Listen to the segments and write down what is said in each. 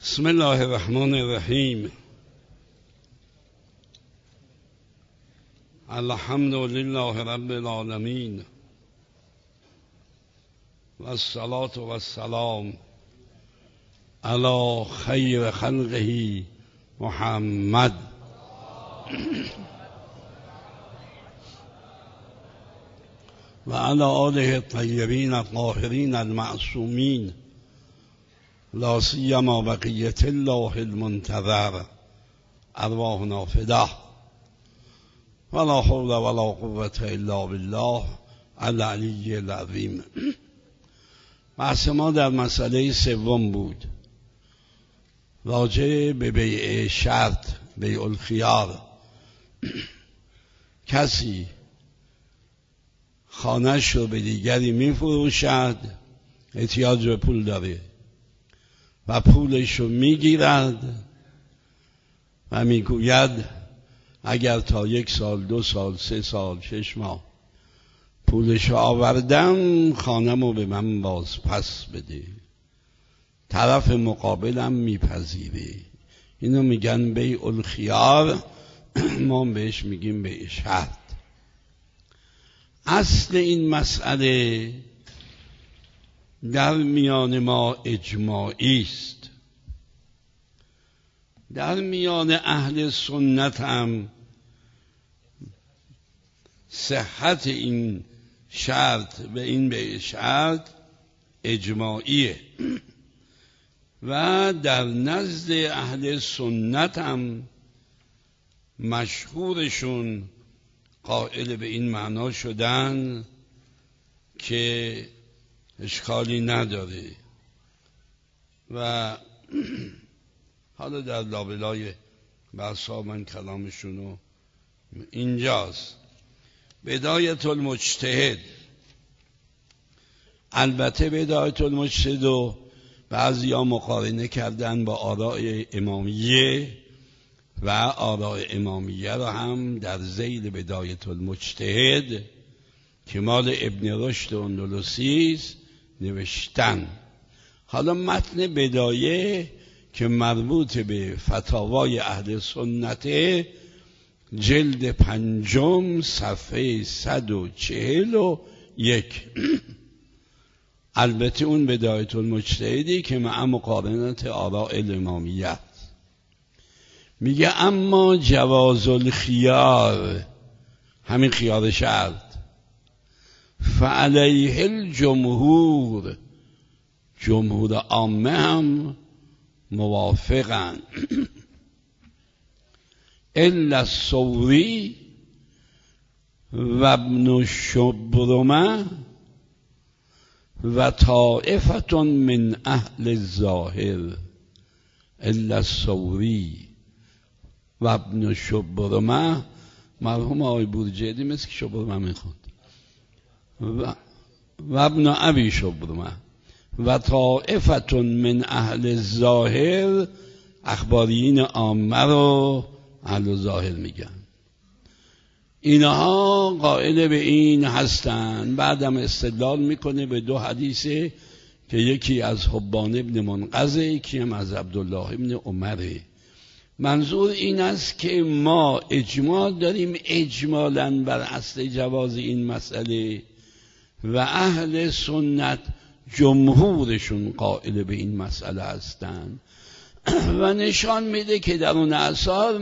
بسم الله الرحمن الرحیم. الحمد لله رب العالمین و الصلاة و السلام علی خیر خلقه محمد و علی آله الطیبین الطاهرین المعصومین لا سیما بقیة الله المنتظر ارواحنا فداه ولا حول ولا قوة الا بالله العلی العظیم. بحث ما در مسئله سوم بود، راجع به بیع شرط، بیع الخیار. کسی خانه‌اش رو به دیگری میفروشد، احتیاج به پول داره و پولش رو میگیرد و میگوید اگر تا 1 سال 2 سال 3 سال 6 ماه پولش رو آوردم خانه‌مو به من باز پس بده. طرف مقابلم میپذیره. اینو میگن بیع الخیار، ما بهش میگیم بیع شرط. اصل این مسئله در میان ما اجماعی است. در میان اهل سنت هم صحت این شرط و این بیع شرط اجماعیه و در نزد اهل سنت هم مشهورشون قائل به این معنا شدن که اشکالی نداره و حالا در لابلای بحثا من کلامشونو اینجاست. بدایت المجتهد، البته بدایت المجتهد و بعضیا مقارنه کردن با آراء امامیه و آراء امامیه را هم در ذیل بدایت المجتهد که مال ابن رشد اندلسی است نوشتن. حالا متن بدایه که مربوط به فتاوای اهل سنت، جلد 5 صفحه 141. البته اون بدایت المجتهدی که مع مقارنت آراء الامامیه میگه اما جواز الخیار، همین خیار شرط، فعلیه الجمهور، جمهور عامه هم موافقن، الا الثوری و ابن شبرمه و طائفة من اهل الظاهر. الا الثوری و ابن شبرمه، مرحوم آقای بورجردی مثل که شبرمه میخوند، و ابن ابی شبرمه و طائفة من اهل الظاهر، اخباریین عامه رو اهل ظاهر میگن. اینها قائل به این هستن. بعدم استدلال میکنه به 2 حدیثه که یکی از حبان ابن منقذه، یکی هم از عبدالله ابن عمره. منظور این است که ما اجماع داریم اجمالاً بر اصل جواز این مسئله و اهل سنت جمهورشون قائل به این مسئله هستند و نشان میده که در اون اثار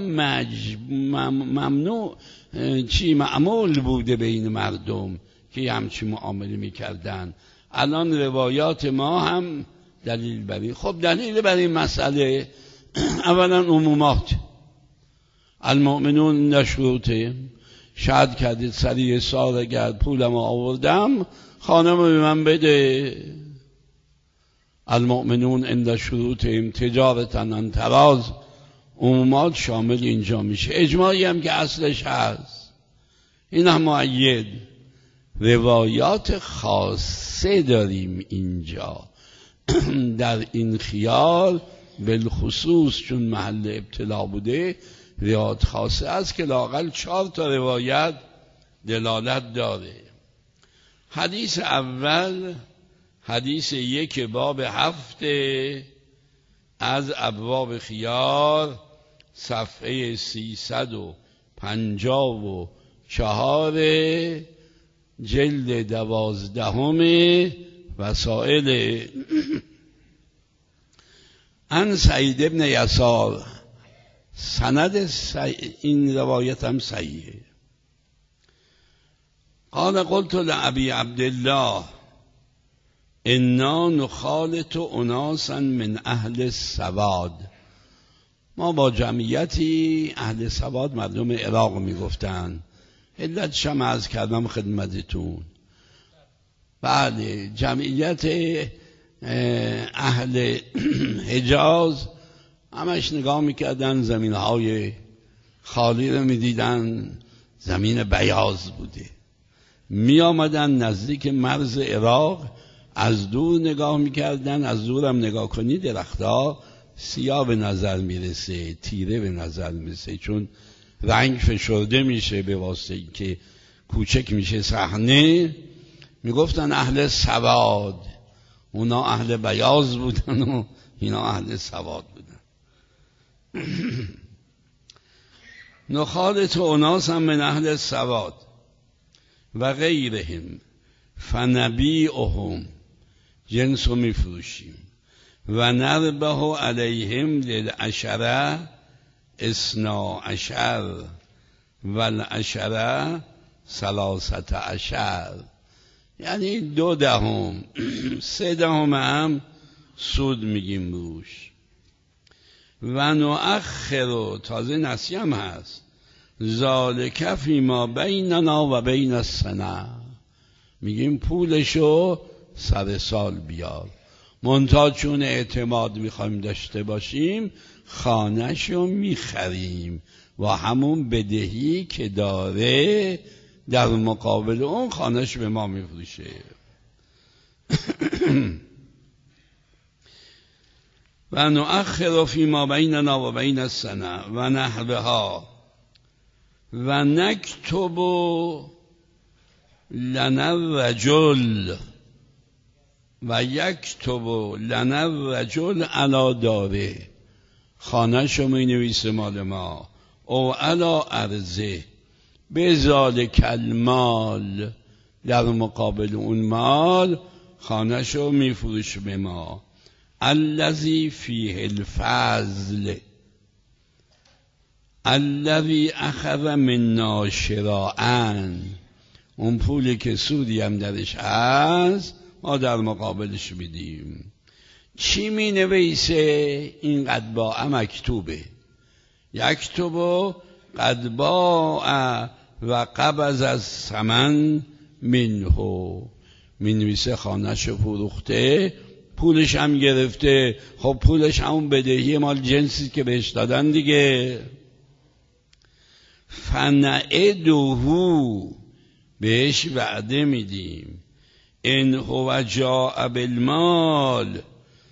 ممنوع معمول بوده بین مردم که همچی معامله میکردن. الان روایات ما هم دلیل بری. خب دلیل بر این مسئله اولا عمومات، المؤمنون نشروطه، شاید کردید سریع سال گرد پولم آوردم خانم به من بده. المؤمنون عند شروطهم تجارتا عن تراض، عمومات شامل اینجا میشه. اجماعی هم که اصلش هست. این هم مؤید. روایات خاصه داریم اینجا در این خیال بالخصوص، چون محل ابتلا بوده، روایات خاصه است که لااقل 4 تا روایت دلالت داره. حدیث اول حدیث 1 باب 7 از ابواب خیار صفحه 354 جلد 12 وسائل. عن سعید ابن یسار، سند این روایت هم صحیحه. قال قلت لأبی عبدالله انا نخالط اناسا من اهل السواد. ما با جمعیتی اهل سواد مردم عراق میگفتن، علت شم عرض کردم خدمتتون. بله، جمعیت اهل حجاز همش نگاه میکردن، زمینهای خالی رو میدیدن، زمین بیاض بوده. می آمدن نزدیک مرز عراق، از دور نگاه میکردن، از دورم نگاه کنی درختها سیاه به نظر میرسه، تیره به نظر میرسه، چون رنگ فشرده میشه به واسطه اینکه کوچک میشه صحنه. میگفتن اهل سواد، اونا اهل بیاض بودن و اینا اهل سواد بودن. نخالط اناس هم من اهل السواد و غیرهم فنبیعهم، جنس رو میفروشیم، و نربح علیهم للعشره 12 والعشره 13، یعنی 2 3 هم سود میگیم روش. و نؤخر، تازه نسیم هست، ذالک فیما بیننا و بین السنه، میگیم پولشو سر سال بیار، منتها چون اعتماد میخوایم داشته باشیم خانهشو میخریم و همون بدهی که داره در مقابل اون خانهش به ما میفروشه. و نؤخر فیما بیننا و بین السنه و نحوها و نکتب لنا الرجل و یکتب لنا الرجل علی داره، خانه شما نویس مال ما، او علی ارزه، به ذالک المال، در مقابل اون مال خانه شو میفروش به ما. الذی فیه الفضل الذی اخذ منا شراءً، اون پولی که سودی هم درش هست ما در مقابلش میدیم. چی می نویسه؟ این قد باع مکتوبه، یکتب قد باع و قبض از ثمن منه، می نویسه خانهش فروخته، پولش هم گرفته. خب پولش همون بدهی مال جنسی که بهش دادن دیگه. فنعدهو، بهش وعده میدیم، ان هو جاء بالمال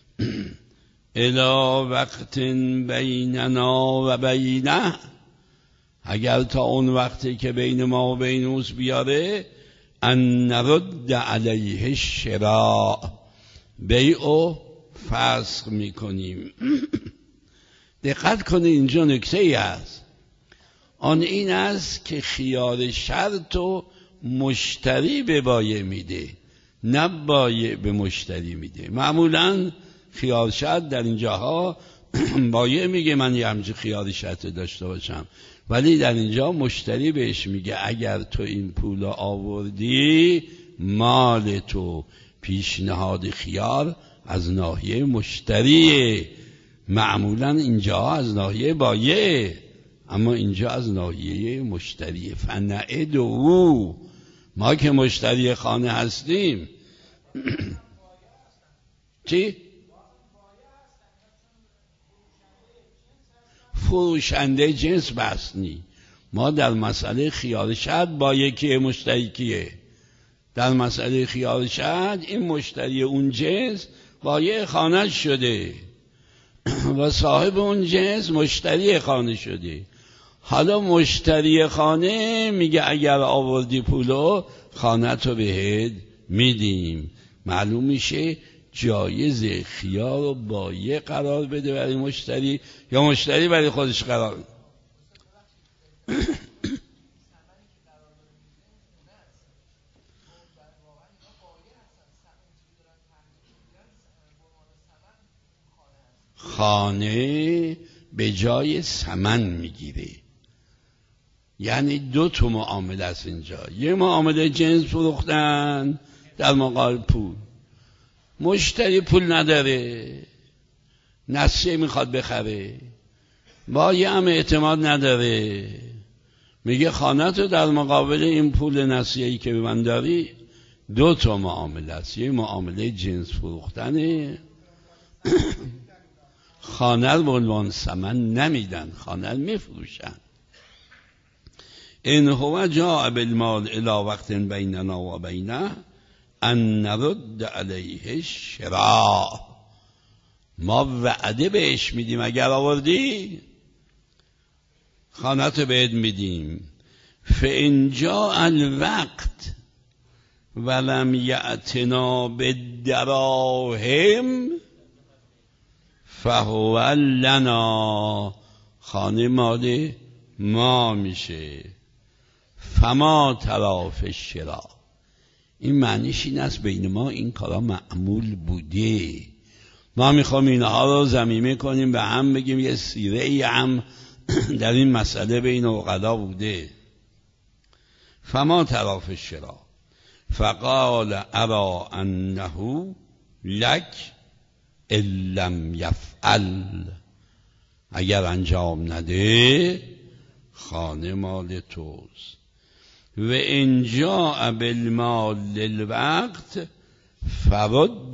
الی وقت بیننا و بینه، اگر تا اون وقتی که بین ما و بین اوست بیاره، ان نرد علیه الشراء، بیعو فسخ میکنیم. دقت کنید اینجا نکته ای هست، آن این است که خیار شرط و مشتری به بایع میده، نه بایع به مشتری میده. معمولا خیار شرط در اینجاها بایع میگه من یه همچین خیار شرط داشته باشم، ولی در اینجا مشتری بهش میگه اگر تو این پول آوردی مال تو. پیشنهاد خیار از ناحیه مشتریه، معمولا اینجا از ناحیه بایع، اما اینجا از ناحیه مشتری. فنعدهو، ما که مشتری خانه هستیم. چی؟ فروشنده جنس بسنی. ما در مسئله خیار شرط بایع کیه، مشتری کیه؟ در مسئله خیار شرط این مشتری اون جنس بایع خانه شده و صاحب اون جنس مشتری خانه شده. حالا مشتری خانه میگه اگر آوردی پولو خانه تو بهت میدیم. معلوم میشه جایز خیار رو بایع قرار بده برای مشتری یا مشتری برای خودش قرار بده. خانه به جای ثمن میگیره. یعنی دو تا معامله است اینجا. یه معامله جنس فروختن در مقابل پول. مشتری پول نداره، نسیه میخواد بخره، بایع هم اعتماد نداره، میگه خانه تو در مقابل این پول نسیه‌ای که به من داری. دو تا معامله است. یه معامله جنس فروختنه، خانه رو به عنوان ثمن نمیدن، خانه رو میفروشن. ان هو جاء بالمال الی وقت بیننا و بینه ان نرد علیه الشراء. ما وعده بهش میدیم اگر آوردی خانه تو بهت میدیم. فان جاء الوقت ولم یأتنا بالدراهم فهو لنا. خانه مال ما میشه. فما طرف الشراء. این معنیش این است بین ما این کارا معمول بوده، ما میخوام اینها رو ضمیمه کنیم به هم، بگیم یه سیره ای هم در این مسئله بین عقلا بوده. فما طرف الشراء فقال ارا انه لک ان لم یفعل. اگر انجام نده خانه مال توست. و ان جاء بالمال للوقت فرد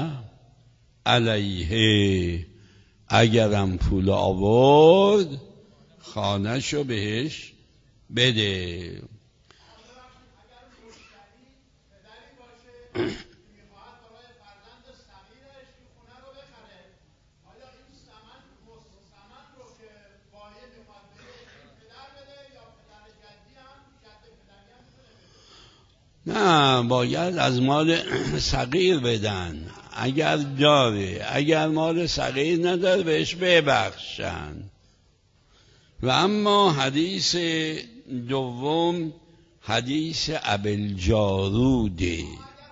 علیه. اگرم پول آورد خانه شو بهش بده. نه، باید از مال صغیر بدن اگر داره. اگر مال صغیر نداره بهش ببخشن. و اما حدیث دوم حدیث ابوالجاروده.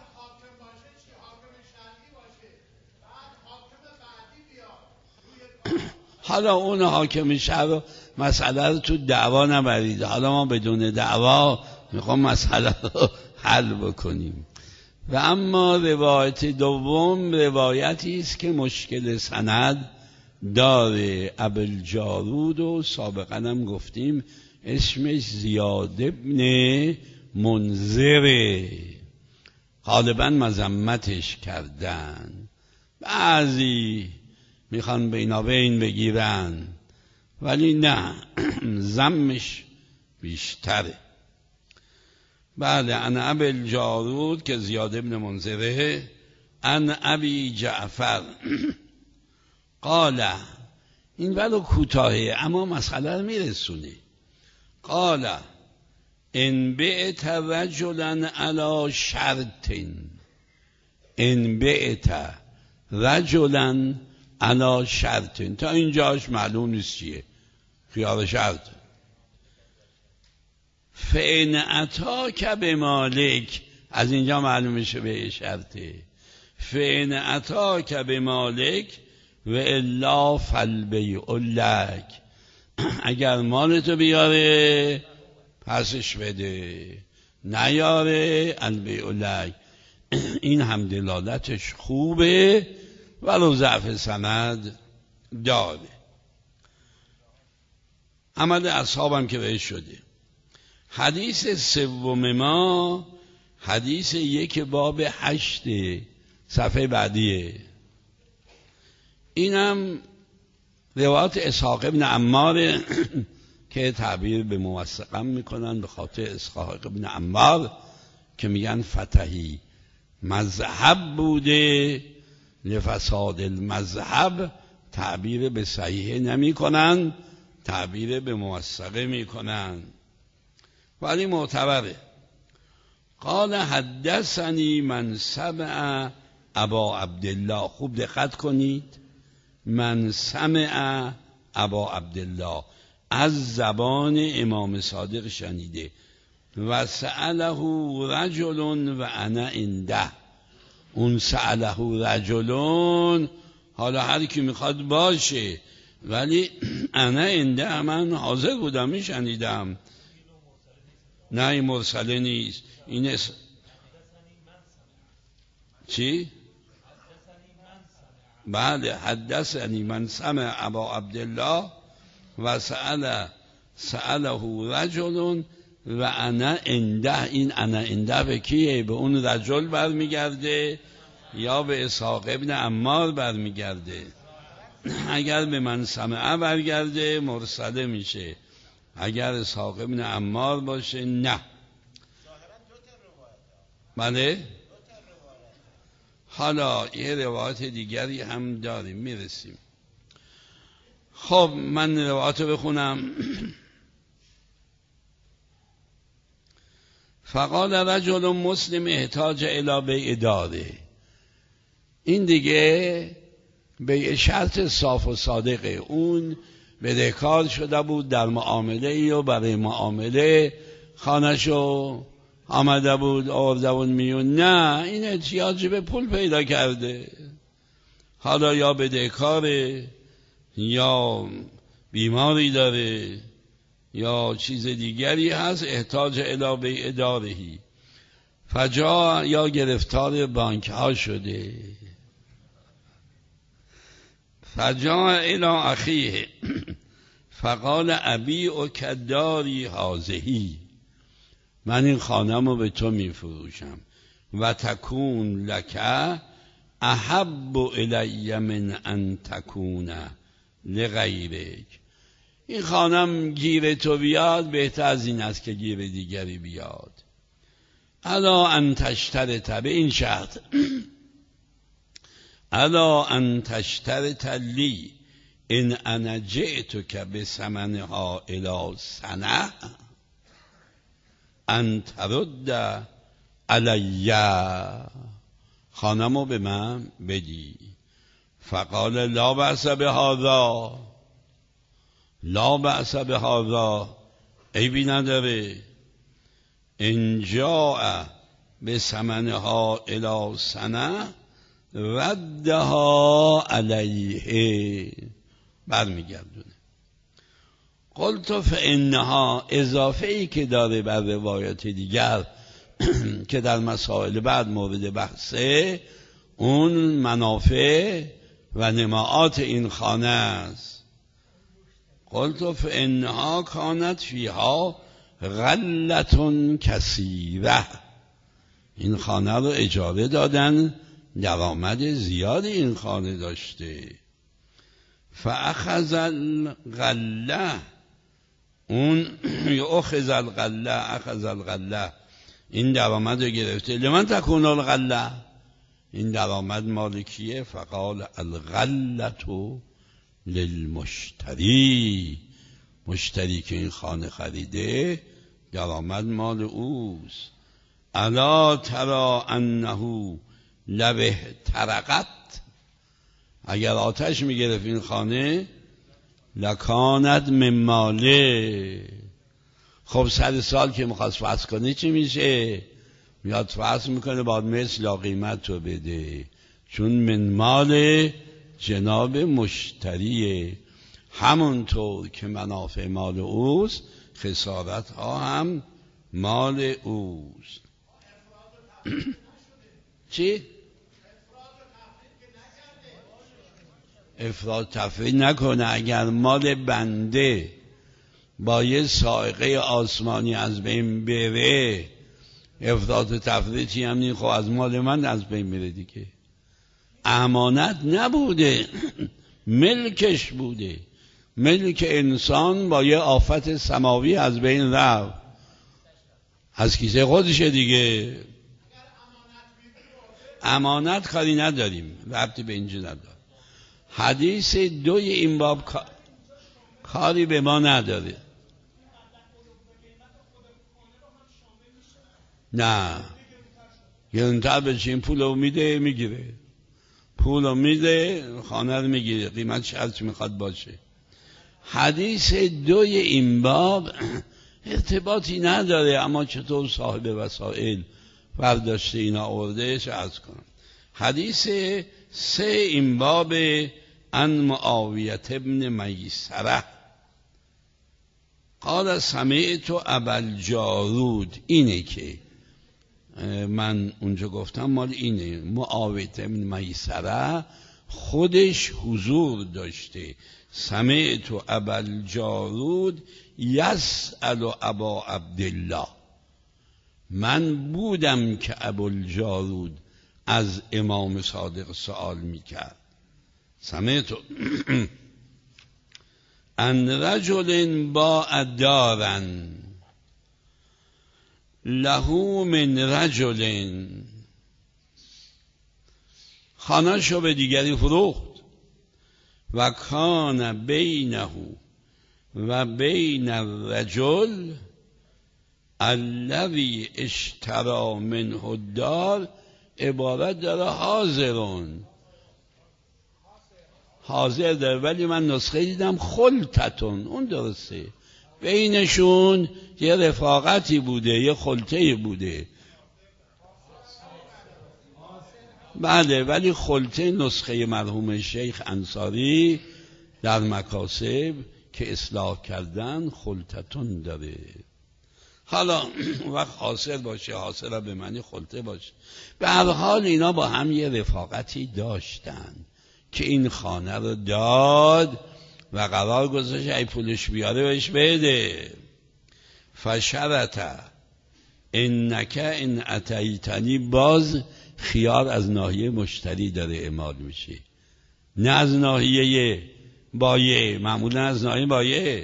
حالا اون حاکم شهر مسئله رو تو دعوا نبرید. حالا ما بدون دعوا میخوام مسئله رو حل بکنیم. و اما روایت دوم روایتی است که مشکل سند داره. ابوالجارود و سابقا هم گفتیم اسمش زیاد ابن منذره. غالبا مذمتش کردن، بعضی میخوان بینابین بگیرن، ولی نه، ذمش بیشتره. بله، ان ابوالجارود که زیاد ابن منذره، ان ابی جعفر قال. این ولو کوتاهه اما مسئله رو میرسونه. قال ان بعت رجلا علی شرط. ان بعت رجلا علی شرط. تا اینجاش معلوم نیست چیه، خیار شرط. فان اتاک بمالک، از اینجا معلوم میشه به شرطه. فان اتاک بمالک و الا فالبیع لک. اگر مالتو بیاره پسش بده، نیاره البیع لک. این هم دلالتش خوبه ولو ضعف سند داره. عمل اصحابم که بهش شده. حدیث سوم ما حدیث یک باب 8 صفحه بعدیه. اینم روایت اسحاق ابن عمار که تعبیر به موثقم میکنن به خاطر اسحاق ابن عمار که میگن فتحی مذهب بوده، لفساد المذهب تعبیر به صحیح نمی کنن، تعبیر به موثقه میکنن، ولی معتبره. قال حدثنی من سمع ابا عبدالله. خوب دقت کنید، من سمع ابا عبدالله، از زبان امام صادق شنیده. و سأله رجل و انا عنده. اون سأله رجلون حالا هر کی میخواد باشه، ولی انا عنده من حاضر بودم میشنیدم. نه این مرسله نیست. این چی؟ بله، حدثنی من سمع ابا عبدالله و سأله رجل و انا عنده. این انا عنده به کیه؟ به اون رجل برمیگرده یا به اسحاق ابن عمار برمیگرده؟ اگر به من سمع برگرده مرسله میشه، اگر اسحاق ابن عمار باشه نه. بله، حالا یه روایت دیگری هم داریم میرسیم. خب من روایت بخونم. فقال رجل مسلم احتاج الی بیع داره. این دیگه بیع شرط صاف و صادقه. اون بدهکار شده بود در معامله و برای معامله خانه‌شو آمده بود آورده بود میون. نه، این احتیاجی به پول پیدا کرده، حالا یا بدهکاره یا بیماری داره یا چیز دیگری هست، احتاج الی بیع دارهی. فجا یا گرفتار بانک ها شده. فجا الی اخیه فقال ابیع کداری هذهی. من این خانه‌مو به تو میفروشم و تکون لک احب الی من ان تکون لغیرک. این خانم گیر تو بیاد بهتر از این است که گیر دیگری بیاد. الا ان تشترط، به این شرط الا ان تشترط لی ان انا جئتک بثمنها الی سنه ان ترد علی. خانمو به من بدی. فقال لا بأس بهذا، لا بأس بهذا، عیبی نداره. ان جاء بثمنها الی سنه ردها علیه، برمیگردونه. قلت فانها، اضافه ای که داره بر روایات دیگر که در مسائل بعد مورد بحثه، اون منافع و نماعات این خانه است. قلت فانها کانت فیها غلة کثیره. این خانه رو اجاره دادن، درآمد زیادی این خانه داشته. فاخذ الغله، اون اخذ الغله، اخذ الغله، این درآمد رو گرفته. لمن تکون الغله، این درآمد مال کیه؟ فقال الغله للمشتری، مشتری که این خانه خریده درآمد مال اوست. الا ترى انه لو احترقت، اگر آتش میگرفت این خانه لکانت من ماله. خب سر سال که میخواست فصل کنه چی میشه؟ میاد فصل میکنه بعد مثل لا قیمت رو بده، چون من مال جناب مشتریه. همونطور که منافع مال اوست خسارت ها هم مال اوست. چی؟ افراط تفرید نکنه. اگر مال بنده با یه سائقه آسمانی از بین بره، افراط تفریطی هم نیم. خب از مال من از بین میره دیگه. امانت نبوده ملکش بوده. ملک انسان با یه آفت سماوی از بین رفت، از کیسه خودشه دیگه. امانت کاری نداریم، ربطی به اینجا نداره. حدیث دوی این باب کاری به ما نداره. نه، گرونتر بشه این پول رو میده میگیره. پول رو میده، خانه رو میگیره، قیمتش هرچی میخواد باشه. حدیث 2 این باب ارتباطی نداره، اما چطور صاحب وسائل برداشته اینا آورده چه عرض کنم. حدیث 3 این باب عن معاویه ابن میسره قال سمعت ابا الجارود، اینه که من اونجا گفتم مال اینه. معاویه ابن میسره خودش حضور داشته. سمعت ابا الجارود یسأل ابا عبدالله، من بودم که ابو الجارود از امام صادق سوال میکرد. سمعت ان رجل باع دارا له من رجل، خانه‌شو به دیگری فروخت. و کان بینه و بین الرجل الذی اشتری منه الدار، عبارت داره حاضر داره، ولی من نسخه دیدم خلطتون، اون درسته، بینشون یه رفاقتی بوده، یه خلطه بوده. بله، ولی خلطه نسخه مرحوم شیخ انصاری در مکاسب که اصلاح کردن خلطتون داره. حالا وقت حاصل باشه، حاصل به معنی خلطه باشه. به هر حال اینا با هم یه رفاقتی داشتن که این خانه رو داد و قرار گذاشت ای پولش بیاره بهش بده. فشرط انک ان اتیتنی، باز خیار از ناحیه مشتری داره اعمال میشه، نه از ناحیه بایع. معمولا از ناحیه بایع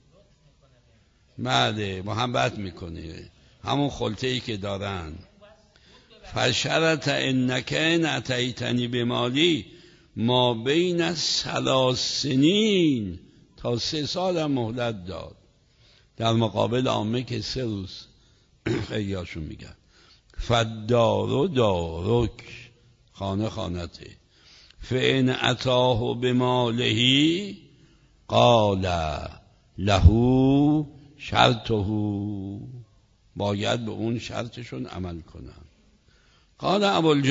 بعد محبت میکنه، همون خلطه‌ای که دارن. فشرط انک ان اتیتنی بمالی ما بین 3 سنین، تا 3 سال هم مهلت داد، در مقابل عامه که 3 روز خیلی هاشون میگن. فدارو دارک، خانه خانته. فان اتاه بمالهی قال له شرطه، باید به اون شرطشون عمل کنن. قال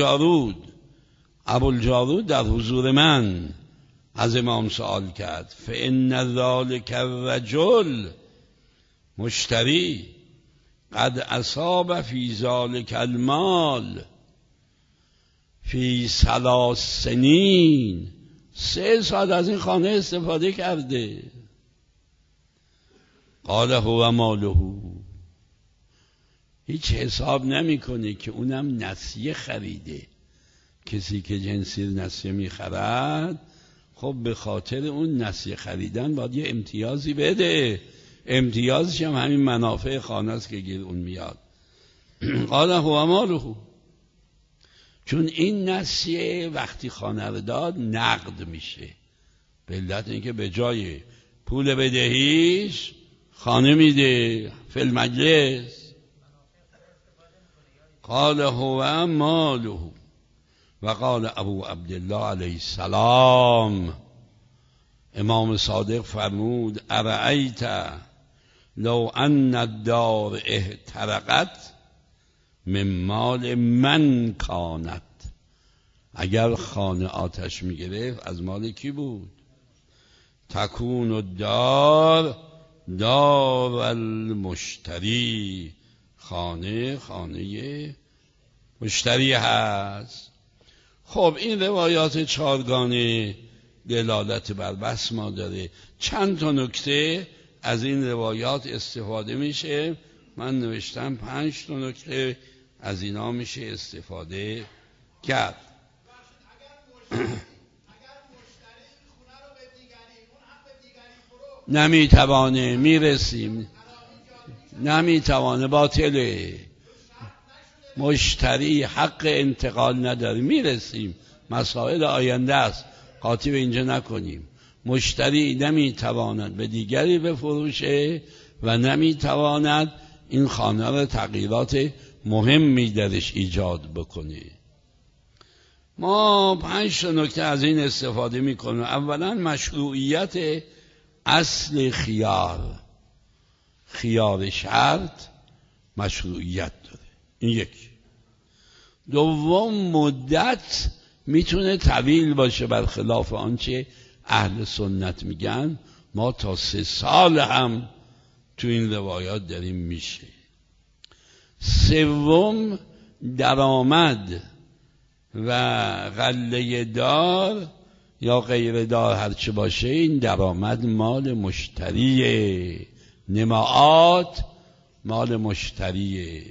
ابوالجارود در حضور من از امام سوال کرد. فان ذلک الرجل مشتری قد اصاب فی ذلک المال فی 3 سنین، 3 سال از این خانه استفاده کرده. قال هو ماله، هیچ حساب نمیکنه که اونم نسیه خریده. کسی که جنسی نسیه میخرد، خب به خاطر اون نسیه خریدن باید یه امتیازی بده، امتیازش هم همین منافع خانه است که گیر اون میاد. قال هو ماله، چون این نسیه وقتی خانه رو داد نقد میشه، به علت اینکه به جای پول بدهیش خانه میده فی المجلس. قال هو ماله. و قال ابو عبدالله علیه السلام، امام صادق فرمود ارأیت لو ان الدار احترقت من مال من کانت، اگر خانه آتش میگرفت از مال کی بود؟ تکون الدار دار المشتری، خانه مشتری هست. خب این روایات 4گانه دلالت بر بسما داره. چند تا نکته از این روایات استفاده میشه، من نوشتم 5 تا نکته از اینا میشه استفاده کرد. نمیتوانه، میرسیم، نمیتوانه، باطله، مشتری حق انتقال نداره، میرسیم، مسائل آینده است، قاطی به اینجا نکنیم. مشتری نمیتواند به دیگری بفروشه و نمیتواند این خانه را تغییرات مهمی درش ایجاد بکنه. ما 5 نکته از این استفاده میکنیم. اولا مشروعیت اصل خیار شرط مشروعیت داره، این یکی. دوم مدت میتونه طویل باشه، برخلاف آنچه اهل سنت میگن ما تا 3 سال هم تو این روایات داریم میشه. سوم درآمد و غله دار یا غیر دار هرچه باشه این درآمد مال مشتریه، نماعات مال مشتریه.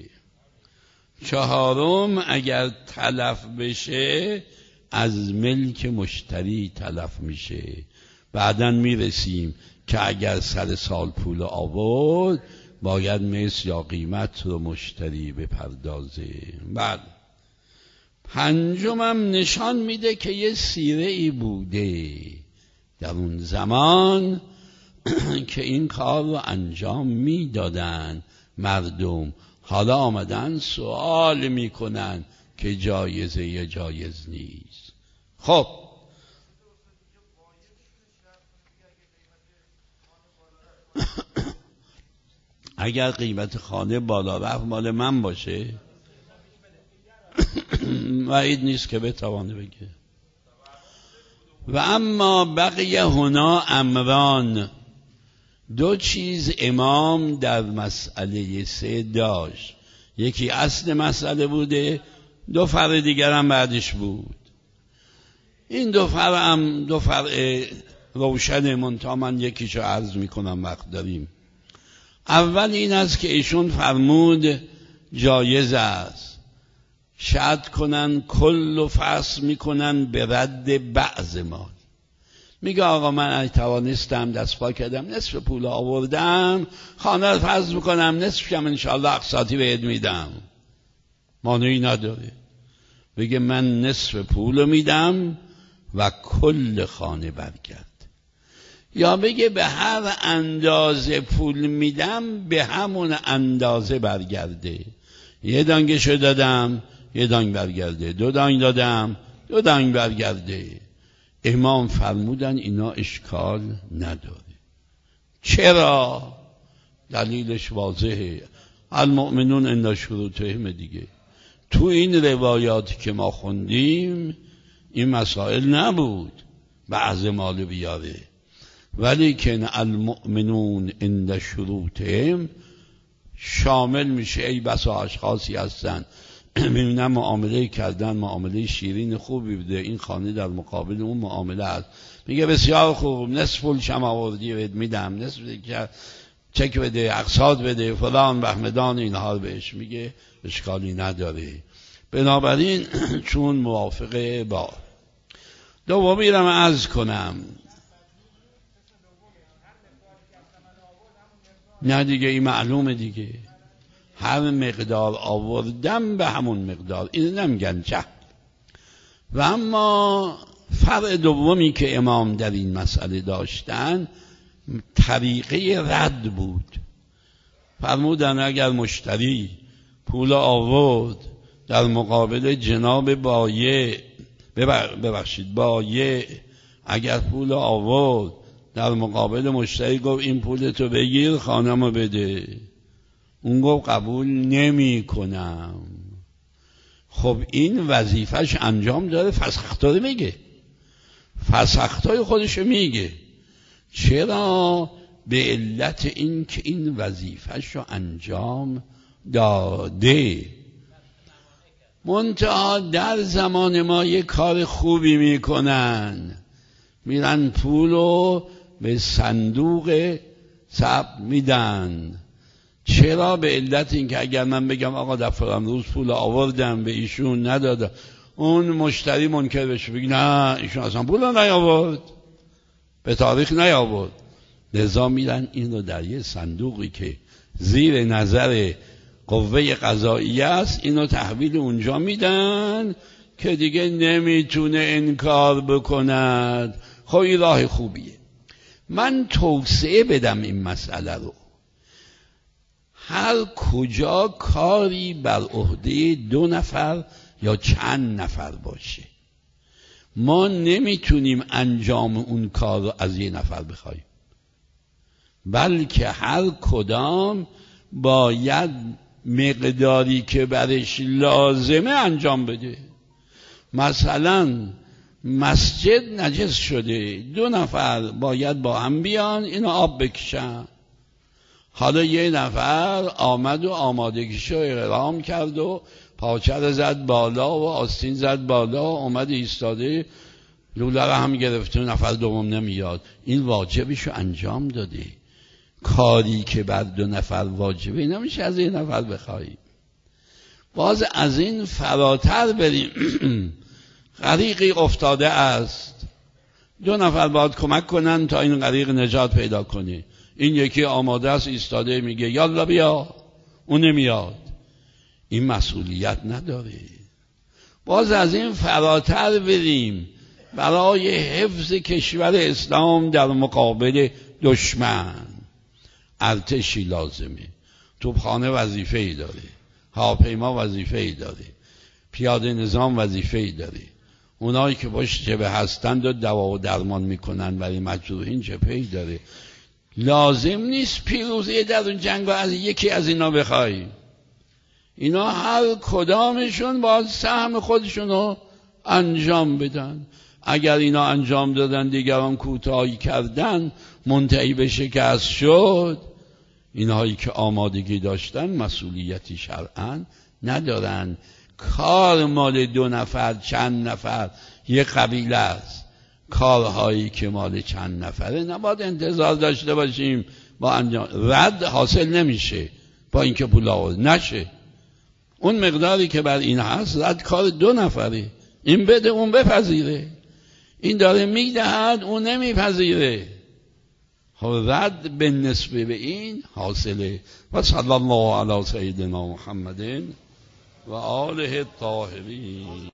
چهارم اگر تلف بشه از ملک مشتری تلف میشه. بعداً میرسیم که اگر سر سال پول آورد باید مثل یا قیمت رو مشتری بپردازه. بعد پنجمم نشان میده که یه سیره ای بوده در اون زمان که این کار رو انجام میدادن مردم، حالا آمدن سوال میکنن که جایزه یا جایز نیست. خب اگر قیمت خانه بالا رفت مال من باشه وعید نیست که بتوانه بگه. و اما بقیه هنا امران، 2 چیز امام در مسئله 3 داشت. یکی اصل مسئله بوده، 2 فرع دیگر هم بعدش بود. این 2 فرع هم 2 فرع روشن، منتها من یکیشو عرض میکنم وقت داریم. اول این است که ایشون فرمود جایز است شرط کنن کل و فصل میکنن به رد بعض مال. میگه آقا من اگه توانستم دست پا کردم نصف پول آوردم، خانه رو فصل میکنم، نصفشم انشاءالله اقساطی بهت میدم، مانعی نداره. بگه من نصف پول میدم و کل خانه برگرد. یا بگه به هر اندازه پول میدم به همون اندازه برگرده. 1 دانگشو دادم 1 دانگ برگرده، 2 دانگ دادم 2 دانگ برگرده. امام فرمودن اینا اشکال نداره. چرا؟ دلیلش واضحه، المؤمنون عند شروطهم دیگه. تو این روایاتی که ما خوندیم این مسائل نبود بعض مال بیاره، ولی که المؤمنون عند شروطهم شامل میشه. ای بسا اشخاصی هستن میبینن معامله کردن، معامله شیرین خوبی بوده، این خانه در مقابل اون معامله است، میگه بسیار خوب، نصف پول شم آوردی بهت میدم، نصف چک بده، اقساط بده، فلان بهمدان، اینها رو بهش میگه اشکالی نداره. بنابراین چون موافقه با دومی رو عرض کنم، نه دیگه این معلومه دیگه، هر مقدار آوردم به همون مقدار، این نمیگن جهل. و اما فرع دومی که امام در این مسئله داشتن طریقه رد بود. فرمودن اگر مشتری پول آورد در مقابل جناب بایع، بایع اگر پول آورد در مقابل مشتری گفت این پولتو بگیر خانمو بده، اون گفت قبول نمی کنم، خب این وظیفش انجام داره، فسختاره میگه، فسختای خودشو میگه. چرا؟ به علت این که این وظیفش رو انجام داده. منتها در زمان ما یک کار خوبی میکنن، میرن پولو به صندوق ثبت میدن. چرا؟ به علت این که اگر من بگم آقا در فلان روز پول آوردم به ایشون ندادم، اون مشتری منکر بشه بگه نه ایشون اصلا پول نیاورد، به تاریخ نیاورد. لذا میرن این رو در یه صندوقی که زیر نظر قوه قضاییه است اینو تحویل اونجا میدن که دیگه نمیتونه انکار بکند. خب این راه خوبیه. من توصیه بدم این مسئله رو، هر کجا کاری بر عهده 2 نفر یا چند نفر باشه، ما نمیتونیم انجام اون کار رو از یه نفر بخوایم، بلکه هر کدام باید مقداری که برش لازمه انجام بده. مثلا مسجد نجس شده، 2 نفر باید با هم بیان اینو آب بکشن. حالا یه نفر آمد و آمادگیشو اعلام کرد و پاچه رو زد بالا و آستین زد بالا، اومد ایستاده، لوله رو هم گرفته، نفر دوم نمیاد. این واجبشو انجام داده. کاری که بر 2 نفر واجبه نمیشه از یه نفر بخواهیم. باز از این فراتر بریم. غریقی افتاده است، 2 نفر باید کمک کنن تا این غریق نجات پیدا کنه. این یکی آماده است، ایستاده، میگه یالا بیا، اون نمیاد. این مسئولیت نداره. باز از این فراتر بریم. برای حفظ کشور اسلام در مقابل دشمن ارتشی لازمه. توپخانه وظیفه‌ای داره، هواپیما وظیفه‌ای داره، پیاده نظام وظیفه‌ای داره. اونایی که باش جبهه هستند و دوا و درمان میکنن برای مجروحین جبهه‌ای داره. لازم نیست پیروزی در اون جنگ از یکی از اینا بخوای. اینا هر کدامشون باید سهم خودشونو انجام بدن. اگر اینا انجام دادن دیگران کوتاهی کردن، منتهی به شکست شد، اینهایی که آمادگی داشتن مسئولیتی شرعاً ندارن. کار مال 2 نفر، چند نفر، یک قبیله است. کارهایی که مال چند نفره نباید انتظار داشته باشیم با انجام رد حاصل نمیشه با اینکه پول آورد نشه. اون مقداری که بر این هست رد کار 2 نفره. این بده اون بپذیره، این داره میدهد اون نمیپذیره، رد به نسبه به این حاصله. و صلی الله علی سیدنا محمد و آله الطاهرین.